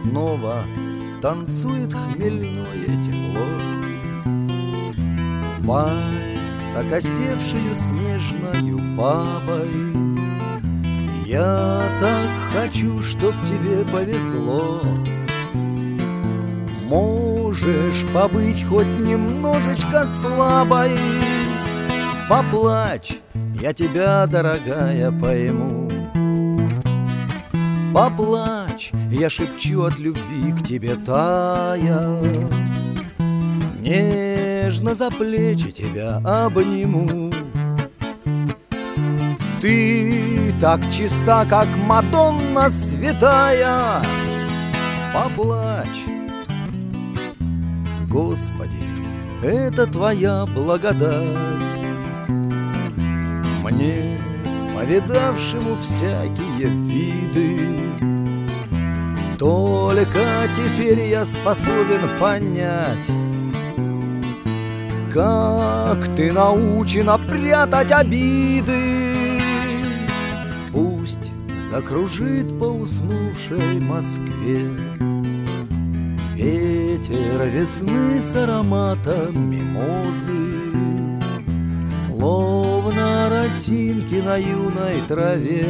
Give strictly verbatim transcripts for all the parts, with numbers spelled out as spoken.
снова танцует хмельное тепло. Вальс с окосевшею снежною бабой. Я так хочу, чтоб тебе повезло. Можешь побыть хоть немножечко слабой. Поплачь, я тебя, дорогая, пойму. Поплачь, я шепчу от любви к тебе тая. Нежно за плечи тебя обниму. Ты так чиста, как Мадонна святая. Поплачь. Господи, это Твоя благодать. Мне, повидавшему всякие виды, только теперь я способен понять, как Ты научена прятать обиды. Пусть закружит по уснувшей Москве ветер весны с ароматом мимозы, словно росинки на юной траве.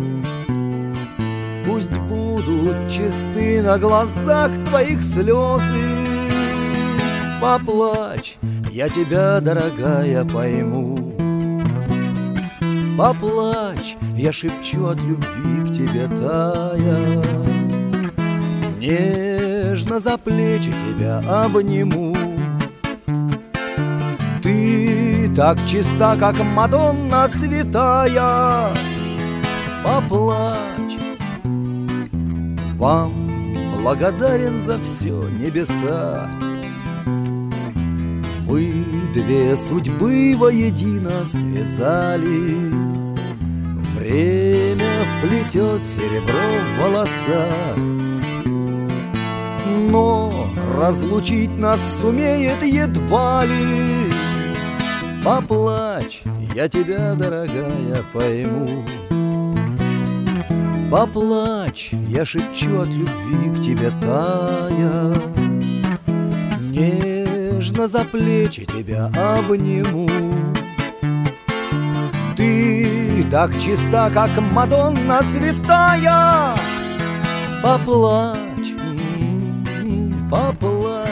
Пусть будут чисты на глазах Твоих слезы. Поплачь, я тебя, дорогая, пойму. Поплачь, я шепчу от любви к тебе тая. Нежно за плечи тебя обниму. Ты так чиста, как Мадонна святая. Поплачь. Вам благодарен за все, небеса. Вы две судьбы воедино связали. Время вплетет серебро в волоса, но разлучить нас сумеет едва ли. Поплачь, я тебя, дорогая, пойму. Поплачь, я шепчу от любви к тебе тая. Нежно за плечи тебя обниму. Ты так чиста, как Мадонна святая. Поплачь, поплачь.